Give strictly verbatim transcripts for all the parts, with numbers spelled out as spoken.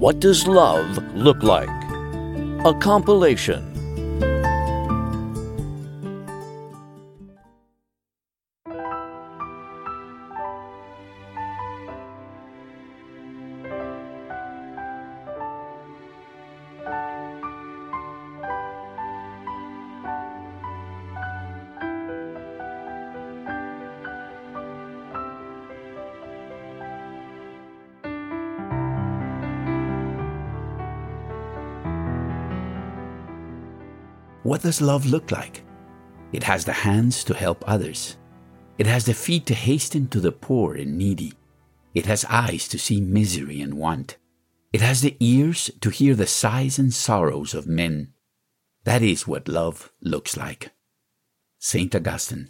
What Does Love Look Like? A compilation. What does love look like? It has the hands to help others. It has the feet to hasten to the poor and needy. It has eyes to see misery and want. It has the ears to hear the sighs and sorrows of men. That is what love looks like. Saint Augustine.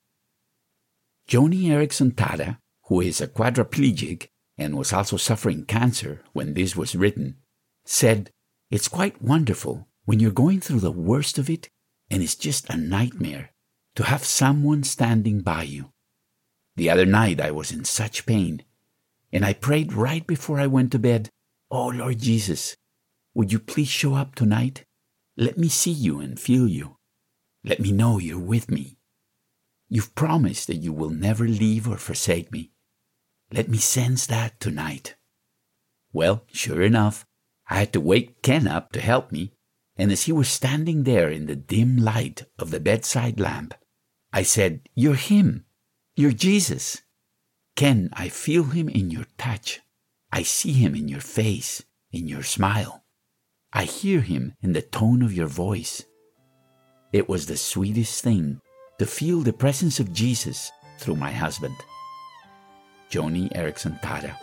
Joni Eareckson Tada, who is a quadriplegic and was also suffering cancer when this was written, said, "It's quite wonderful when you're going through the worst of it and it's just a nightmare to have someone standing by you. The other night I was in such pain, and I prayed right before I went to bed, 'Oh Lord Jesus, would you please show up tonight? Let me see you and feel you. Let me know you're with me. You've promised that you will never leave or forsake me. Let me sense that tonight.' Well, sure enough, I had to wake Ken up to help me, and as he was standing there in the dim light of the bedside lamp, I said, 'You're him. You're Jesus. Ken, I feel him in your touch. I see him in your face, in your smile. I hear him in the tone of your voice.' It was the sweetest thing to feel the presence of Jesus through my husband." Joni Eareckson Tada.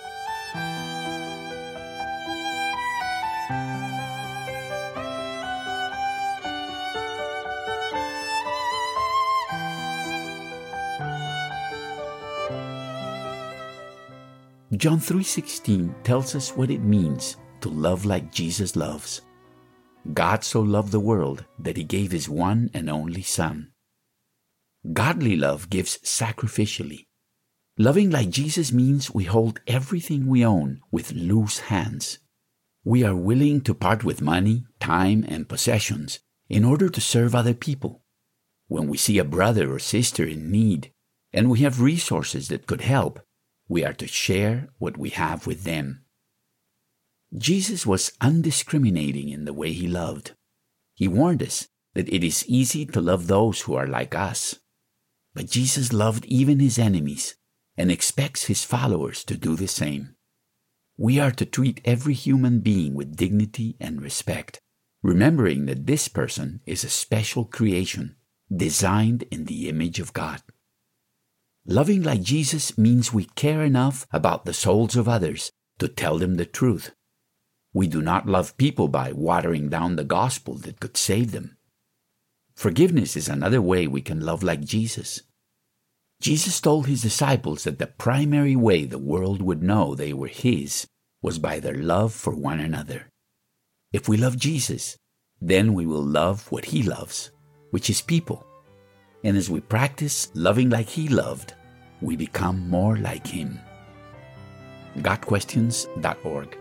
John three sixteen tells us what it means to love like Jesus loves. God so loved the world that he gave his one and only Son. Godly love gives sacrificially. Loving like Jesus means we hold everything we own with loose hands. We are willing to part with money, time, and possessions in order to serve other people. When we see a brother or sister in need, and we have resources that could help, we are to share what we have with them. Jesus was undiscriminating in the way he loved. He warned us that it is easy to love those who are like us. But Jesus loved even his enemies and expects his followers to do the same. We are to treat every human being with dignity and respect, remembering that this person is a special creation, designed in the image of God. Loving like Jesus means we care enough about the souls of others to tell them the truth. We do not love people by watering down the gospel that could save them. Forgiveness is another way we can love like Jesus. Jesus told his disciples that the primary way the world would know they were his was by their love for one another. If we love Jesus, then we will love what he loves, which is people. And as we practice loving like he loved, we become more like him. got questions dot org.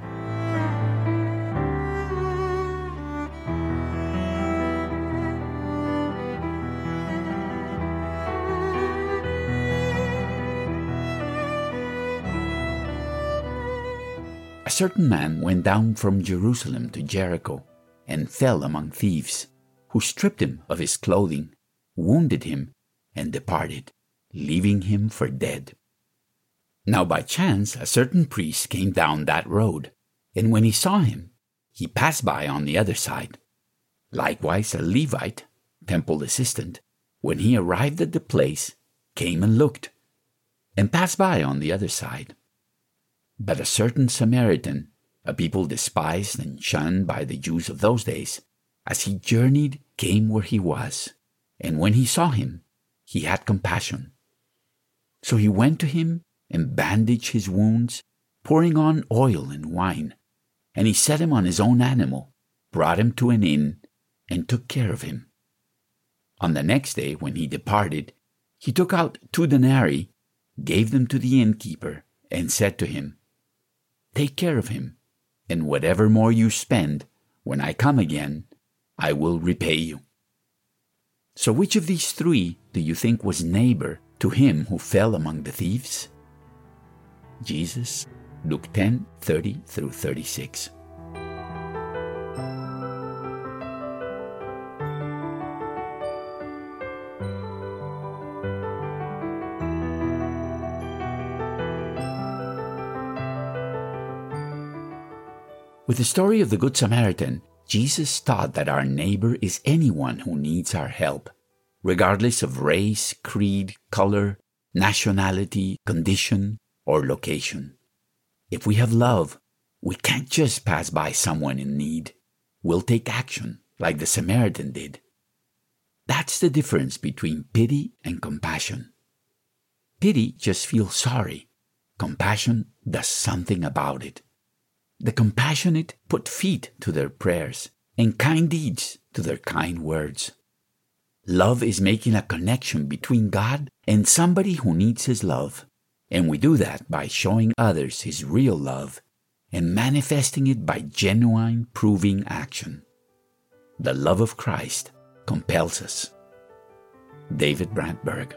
A certain man went down from Jerusalem to Jericho and fell among thieves, who stripped him of his clothing, wounded him, and departed, leaving him for dead. Now by chance a certain priest came down that road, and when he saw him, he passed by on the other side. Likewise a Levite, temple assistant, when he arrived at the place, came and looked, and passed by on the other side. But a certain Samaritan, a people despised and shunned by the Jews of those days, as he journeyed, came where he was, and when he saw him, he had compassion. So he went to him and bandaged his wounds, pouring on oil and wine, and he set him on his own animal, brought him to an inn, and took care of him. On the next day, when he departed, he took out two denarii, gave them to the innkeeper, and said to him, "Take care of him, and whatever more you spend, when I come again, I will repay you." So which of these three do you think was neighbor to him who fell among the thieves? Jesus, Luke ten, thirty through thirty-six. With the story of the Good Samaritan, Jesus taught that our neighbor is anyone who needs our help, regardless of race, creed, color, nationality, condition, or location. If we have love, we can't just pass by someone in need. We'll take action, like the Samaritan did. That's the difference between pity and compassion. Pity just feels sorry. Compassion does something about it. The compassionate put feet to their prayers and kind deeds to their kind words. Love is making a connection between God and somebody who needs His love, and we do that by showing others His real love and manifesting it by genuine, proving action. The love of Christ compels us. David Brandtberg.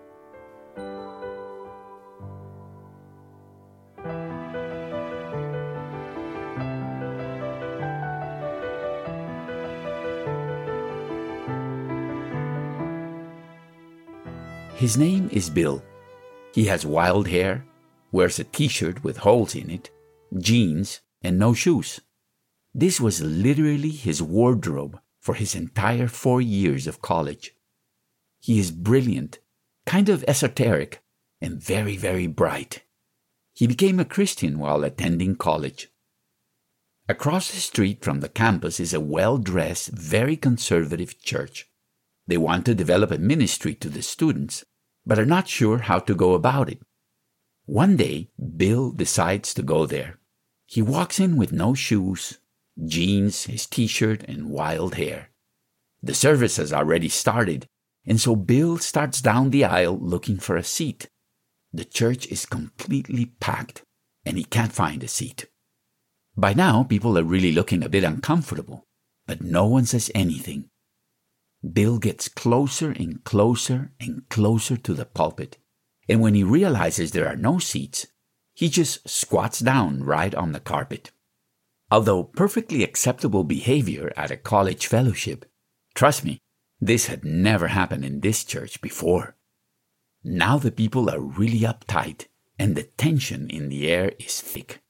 His name is Bill. He has wild hair, wears a t-shirt with holes in it, jeans, and no shoes. This was literally his wardrobe for his entire four years of college. He is brilliant, kind of esoteric, and very, very bright. He became a Christian while attending college. Across the street from the campus is a well-dressed, very conservative church. They want to develop a ministry to the students, but are not sure how to go about it. One day, Bill decides to go there. He walks in with no shoes, jeans, his t-shirt, and wild hair. The service has already started, and so Bill starts down the aisle looking for a seat. The church is completely packed, and he can't find a seat. By now, people are really looking a bit uncomfortable, but no one says anything. Bill gets closer and closer and closer to the pulpit, and when he realizes there are no seats, he just squats down right on the carpet. Although perfectly acceptable behavior at a college fellowship, trust me, this had never happened in this church before. Now the people are really uptight, and the tension in the air is thick.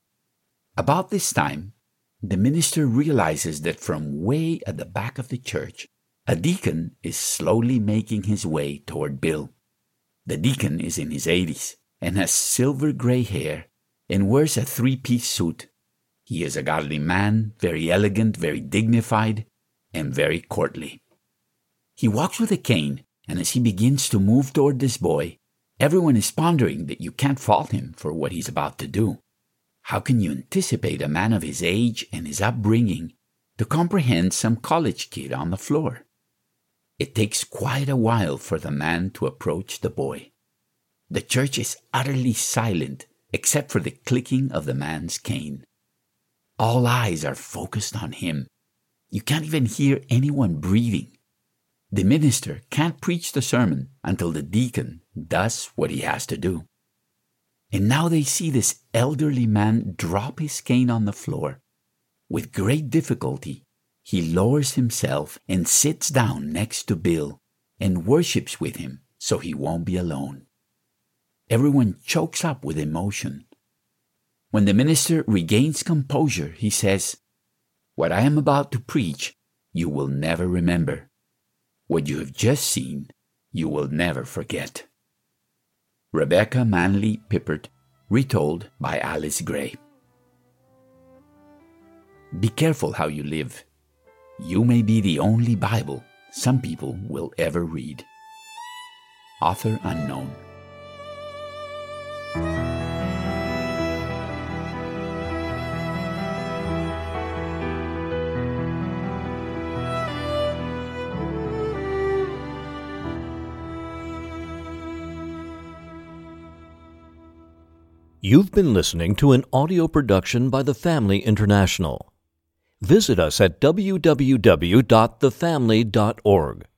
About this time, the minister realizes that from way at the back of the church, a deacon is slowly making his way toward Bill. The deacon is in his eighties and has silver gray hair and wears a three-piece suit. He is a godly man, very elegant, very dignified, and very courtly. He walks with a cane, and as he begins to move toward this boy, everyone is pondering that you can't fault him for what he's about to do. How can you anticipate a man of his age and his upbringing to comprehend some college kid on the floor? It takes quite a while for the man to approach the boy. The church is utterly silent except for the clicking of the man's cane. All eyes are focused on him. You can't even hear anyone breathing. The minister can't preach the sermon until the deacon does what he has to do. And now they see this elderly man drop his cane on the floor. With great difficulty, he lowers himself and sits down next to Bill and worships with him so he won't be alone. Everyone chokes up with emotion. When the minister regains composure, he says, "What I am about to preach, you will never remember. What you have just seen, you will never forget." Rebecca Manley Pippert, retold by Alice Gray. Be careful how you live. You may be the only Bible some people will ever read. Author unknown. You've been listening to an audio production by The Family International. Visit us at w w w dot the family dot org.